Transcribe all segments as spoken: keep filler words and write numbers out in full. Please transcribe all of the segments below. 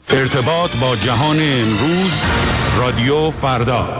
ارتباط با جهان امروز، رادیو فردا.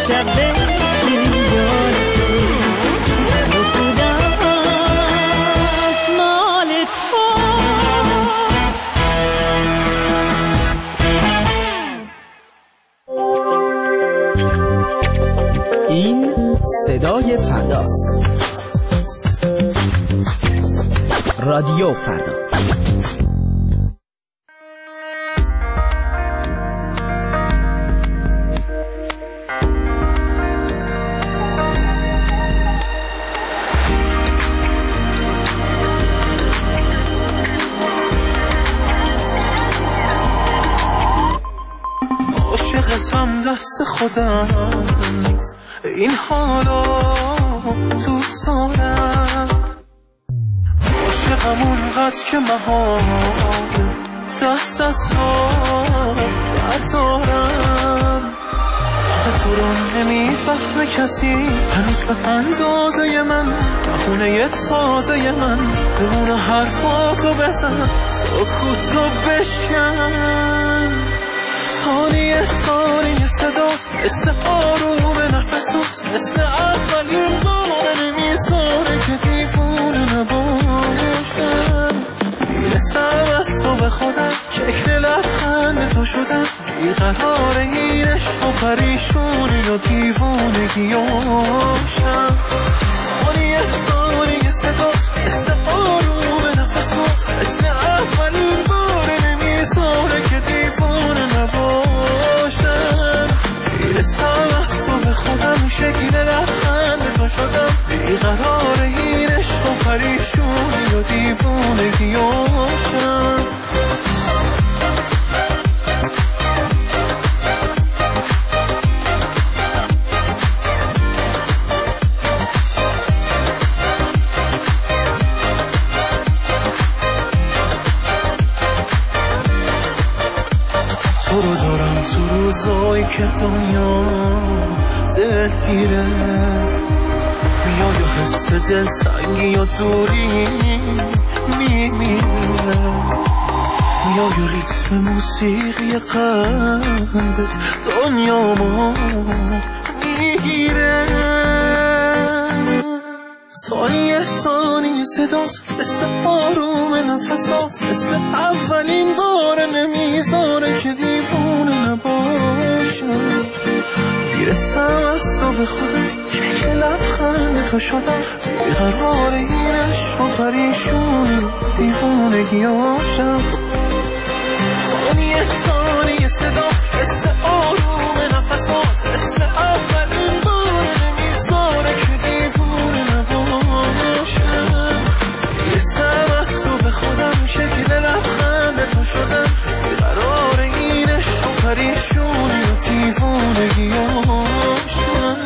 شب این جان زن و خدا مال تو. این صدای فرداست. رادیو فردا. عاشقتم دست خودم این حالا تو دارم، عاشقم اونقدر که محال دست از تو بردارم. آخه تو رو نمیفهمه کسی هنوز به اندازه من، خونه یه تازه من بمونه حرفاتو بزن سکوتو بشکن. ثانیه ثانیه صدات مثل آروم نفسات، مثل اولین بار نمیذاره که دیوونه نباشم. میرسم از تو به خودم، شکل لبخند تو شدم، بیقرار این عشق و پریشونی و دیوونگیاشم. ثانیه ثانیه صدات مثل آروم نفسات، مثل اولین بار نمیذاره که دیوونه نباشم. میرسم از تو به خودم، شکل لبخند تو شدم، بیقرار این عشق و پریشونی و دیوونگیاشم. تو رو دارم تو روزایی که دنیا دلگیره، میای و حس دلتنگی یا دوری میمیره، میای و ریتم موسیقی قلبت دنیامو میگیره. ثانیه ثانیه صدات مثل آروم نفسات، مثل اولین بار نمیذاره که دیوونه نباشم. میرسم از تو به خودم، شکل لبخند تو شدم، بیقرار این عشق و پریشونی دیوونگیاشم. ثانیه ثانیه صدات مثل آروم نفسات، مثل اولین بار نمیذاره که دیوونه نباشم. میرسم از تو به خودم، شکل لبخند تو شدم، بیقرار این عشق و پریشونی و دیوونگیاشم.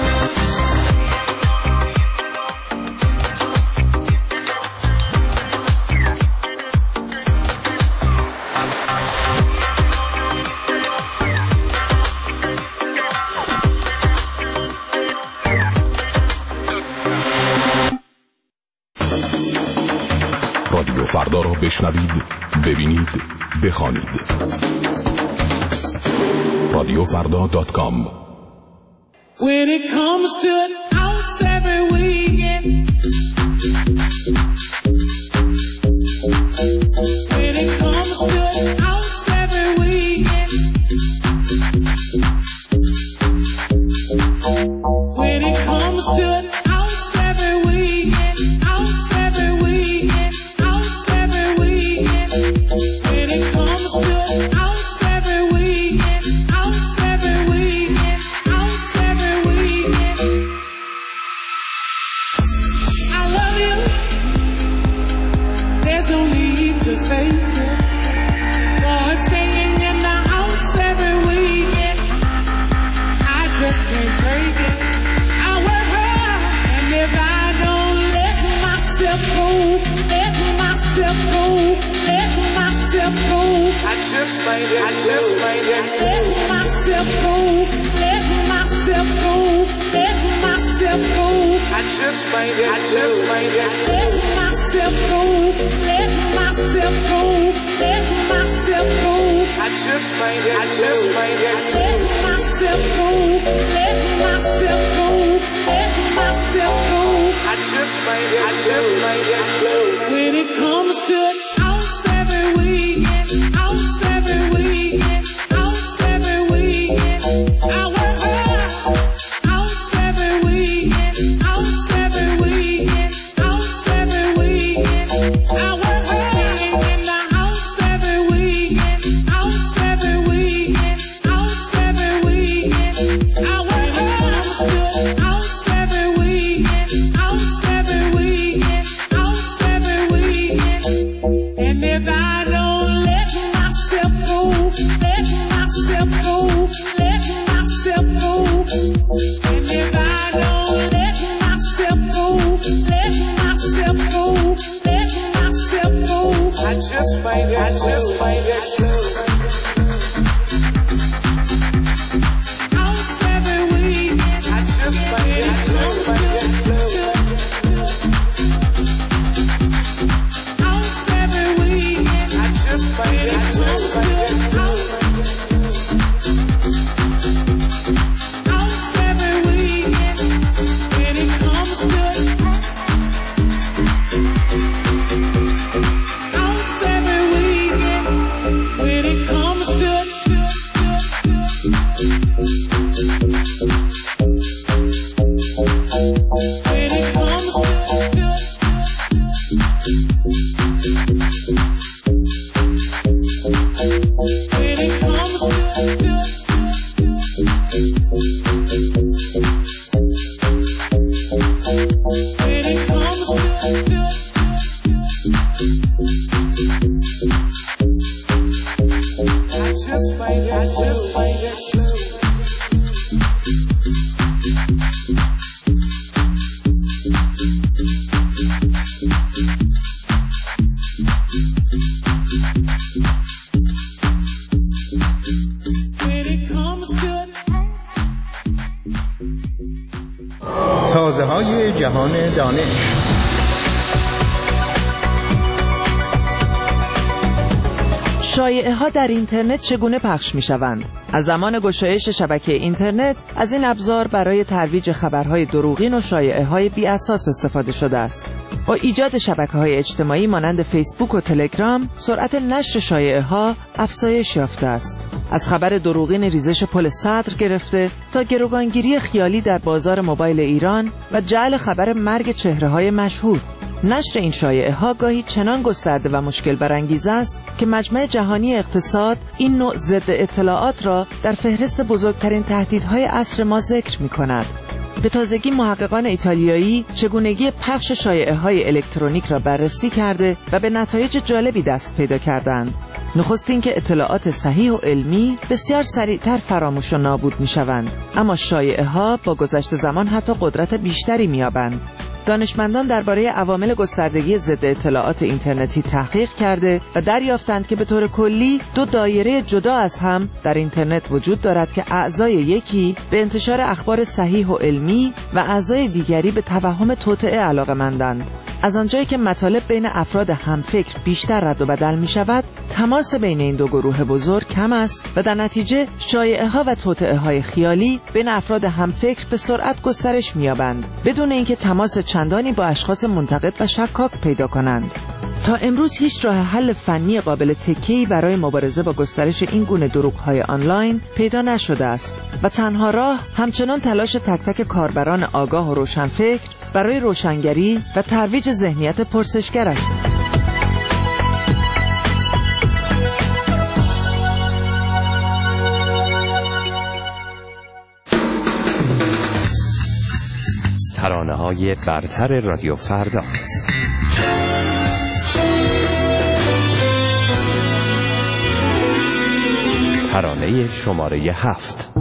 رادیو فردا را بشنوید، ببینید، بخوانید. رادیو فردا دات کام. When it comes to it, house every weekend. When it comes to it, house every weekend. When it comes to it, house every weekend. House every weekend. House every weekend. When it comes to it, house every weekend. House every weekend. House every weekend. I love you. There's no need to fake it. Lord, singing in the house every weekend. I just can't take it. I work hard, and if I don't let myself go, let myself go, let myself go, I just might, I just might let myself go, let myself go, let myself go, I just might, I just might let myself go, let myself go, let myself go, I just might, I just might let myself go, let myself I work hard out every weekend, out every weekend, out every weekend. I work hard in the house every weekend, out every weekend, out every weekend. I work hard out every weekend, out every weekend, out every weekend. And if I don't let myself go, let myself go, let myself go. And if I don't let myself go, let myself go, let myself go. I just might, I just might get true. Out every weekend, I just might, I just might get true. Out every weekend, I just might, I just might get true. Out every weekend, when it comes to out every weekend, when it comes to when it comes to when it comes to when it comes to I just might, I just might get through. When it comes to تازه های جهان دانش. شایعه ها در اینترنت چگونه پخش می شوند؟ از زمان گشایش شبکه اینترنت از این ابزار برای ترویج خبرهای دروغین و شایعه های بی اساس استفاده شده است. با ایجاد شبکه‌های اجتماعی مانند فیسبوک و تلگرام، سرعت نشر شایعه ها افزایش یافته است. از خبر دروغین ریزش پل صدر گرفته تا گروگانگیری خیالی در بازار موبایل ایران و جعل خبر مرگ چهره‌های مشهور. نشر این شایعه ها گاهی چنان گسترده و مشکل برانگیز است که مجمع جهانی اقتصاد این نوع ضد اطلاعات را در فهرست بزرگترین تهدیدهای عصر ما ذکر می کند. به تازگی محققان ایتالیایی چگونگی پخش شایعه های الکترونیک را بررسی کرده و به نتایج جالبی دست پیدا کردند. نخست این که اطلاعات صحیح و علمی بسیار سریعتر فراموش و نابود می شوند، اما شایعه ها با گذشت زمان حتی قدرت بیشتری می یابند. دانشمندان درباره عوامل گستردگی ضد اطلاعات اینترنتی تحقیق کرده و دریافتند که به طور کلی دو دایره جدا از هم در اینترنت وجود دارد که اعضای یکی به انتشار اخبار صحیح و علمی و اعضای دیگری به توهم توطئه علاقه‌مندند. از آنجایی که مطالب بین افراد همفکر بیشتر رد و بدل می شود، تماس بین این دو گروه بزرگ کم است و در نتیجه شایعه ها و توطئه های خیالی بین افراد همفکر به سرعت گسترش می یابند بدون اینکه تماس چندانی با اشخاص منتقد و شکاک پیدا کنند. تا امروز هیچ راه حل فنی قابل تکیه‌ای برای مبارزه با گسترش این گونه دروغ‌های آنلاین پیدا نشده است و تنها راه همچنان تلاش تک تک کاربران آگاه و روشنفکر برای روشنگری و ترویج ذهنیت پرسشگر است. ترانه‌های برتر رادیو فردا. ترانه شماره هفت.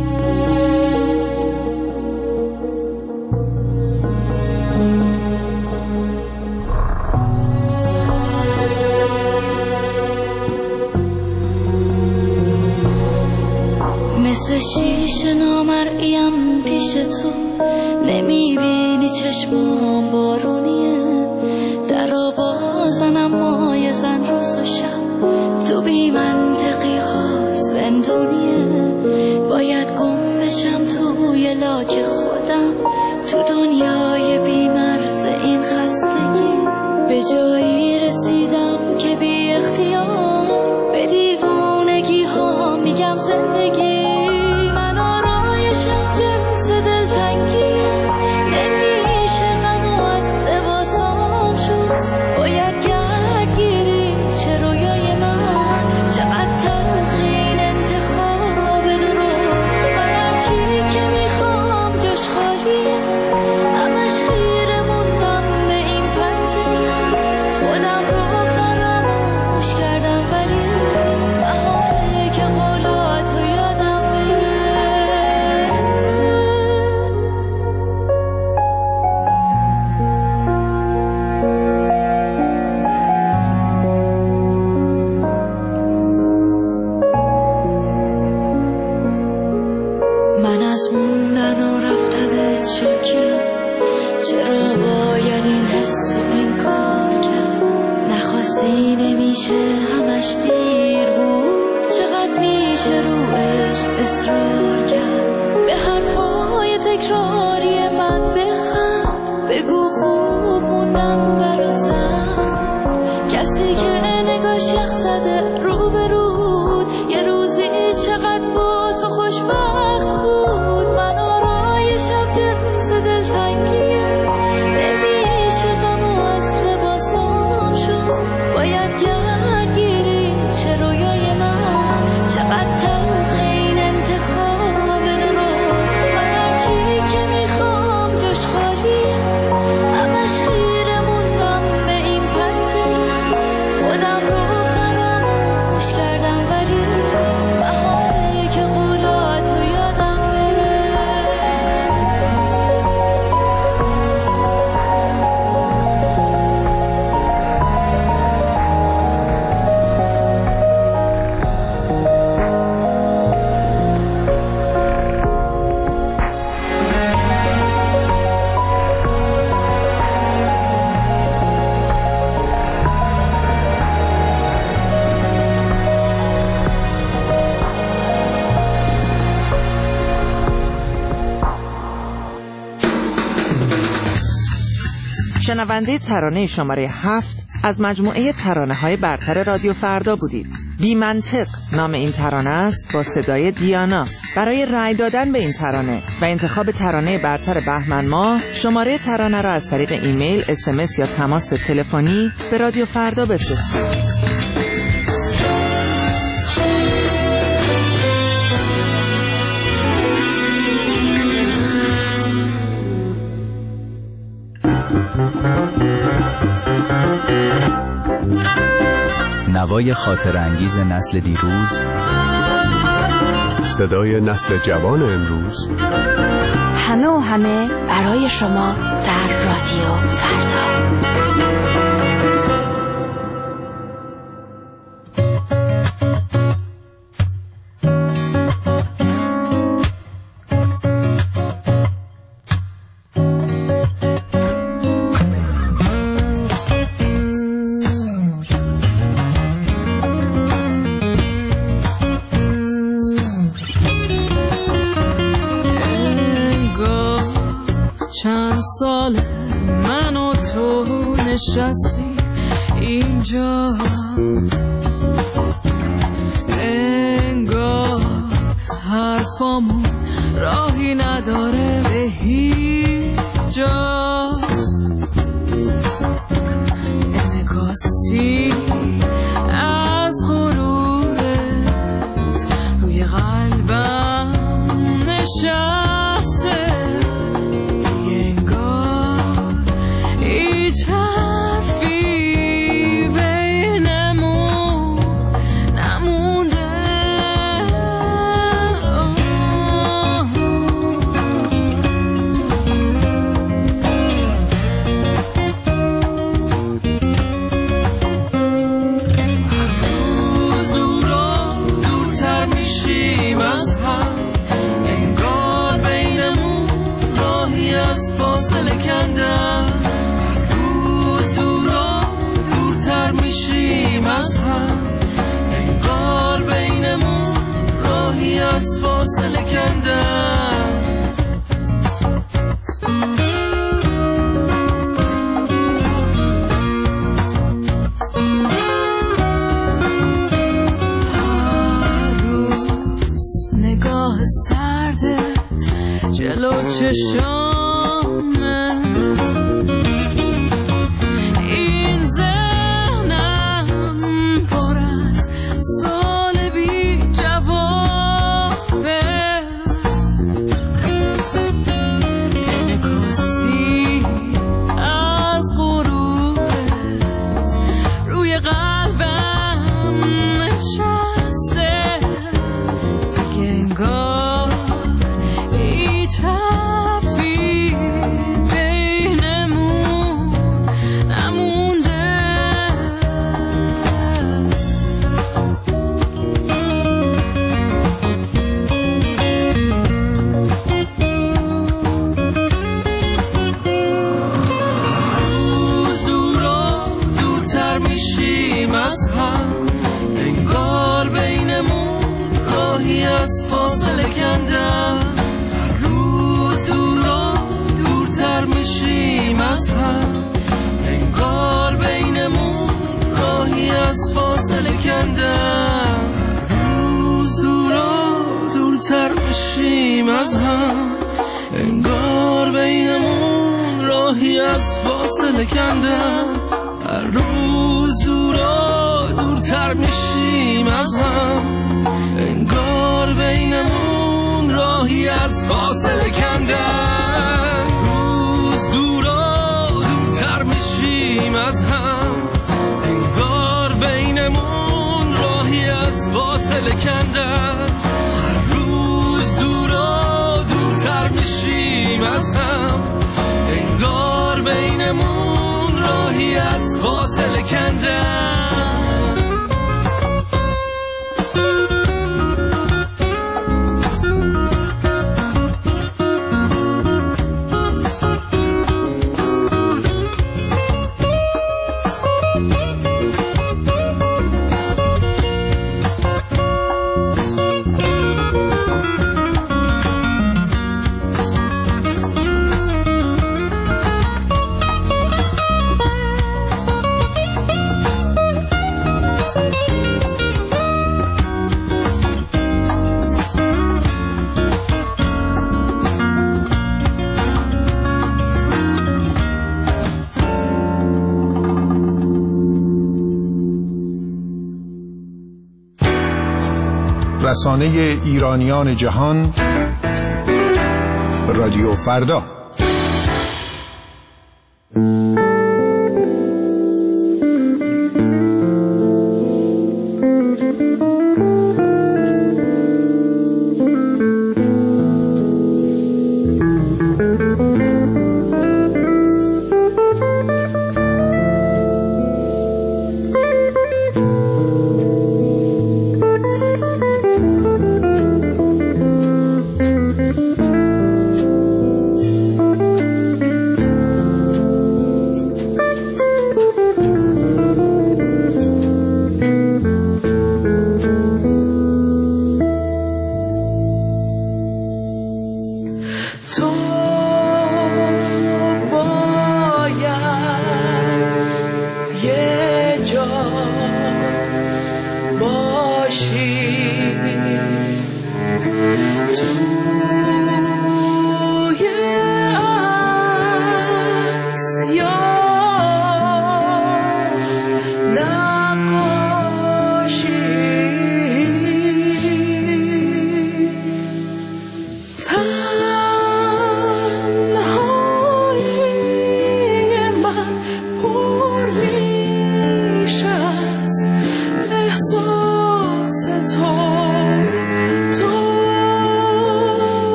مثل شیشه نامرئیم پیش تو، نمیبینی چشمام بارونیه، در رو بازنم مای زن روز و شب، تو بی منطقی ها زندونیه، باید گم بشم توی لاک خودم، تو دنیای بی مرز این خستگی، به جایی رسیدم که بی اختیار به دیوونگی ها میگم زندگی من من از موندن و رفتن شاکیم، چرا باید این حس و این کار کرد؟ نخواستی نمیشه همش دیر بود، چقدر میشه رو عشق اصرار کرد؟ به حرفای تکراری من بخند، بگو خوب موندم برا سخت، کسی که نگاش یخ زده رو به رود، یه روزی چقدر با تو خوشبخت بود. من آرایشم جنس دلتنگیه، نمیشه غم و از لباسام شد، باید گردگیری چه رویای من، چقدر تلخ این انتخاب درست. من هرچی که میخوام جاش خالیه، همش خیره موندم به این پنجره، خودم رو فراموش کردم ولی بهانه‌ای که قولاتو یادم بره. شنونده ترانه شماره هفت از مجموعه ترانه‌های برتر رادیو فردا بودید. بی منطق نام این ترانه است با صدای دیانا. برای رأی دادن به این ترانه و انتخاب ترانه برتر بهمن ماه، شماره ترانه را از طریق ایمیل، اس ام اس یا تماس تلفنی به رادیو فردا بفرستید. نوای خاطر انگیز نسل دیروز، صدای نسل جوان امروز، همه و همه برای شما در رادیو فردا. سال من و تو نشستی اینجا، انگار حرفامون راهی نداره به هیچ جا، انگاسی از غرورت روی قلبم نشسته، از فاصله کندم. هر روز نگاه سردت جلو چشامه، این ذهنم پر از سال بی جواب، هیچ حرفی میشیم از هم، انگار بینمون راهی از فاصله کندن. هر روز دورا دورتر میشیم از هم، انگار بینمون راهی از فاصله کندن. روز دورا دورتر میشیم از هم، انگار بینمون راهی از فاصله کندن. هر روز دورا دورتر میشیم از هم، انگار بینمون راهی از فاصله کندن. رسانه ایرانیان جهان، رادیو فردا.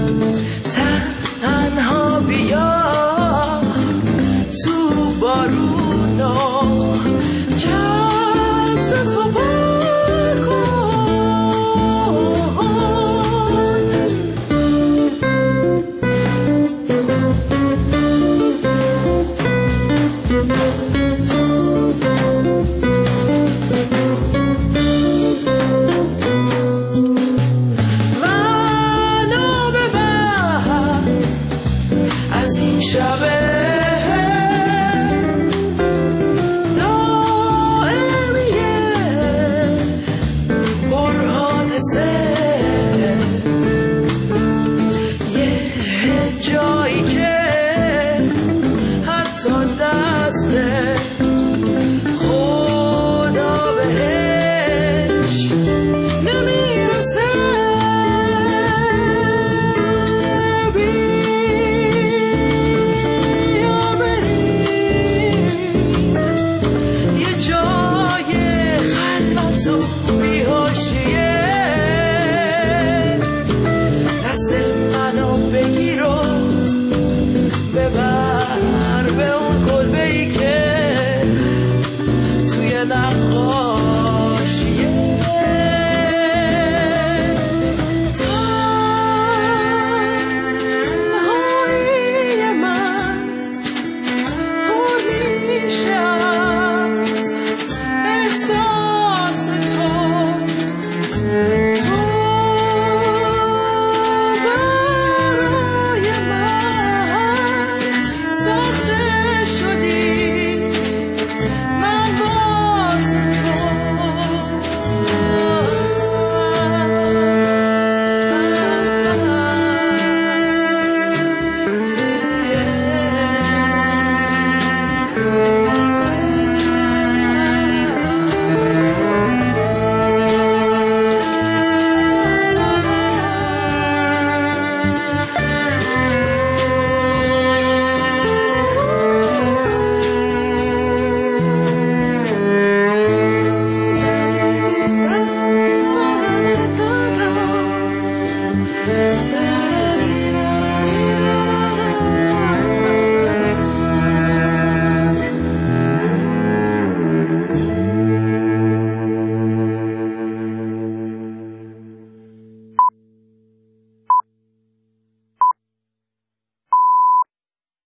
تنها بیا تو بارون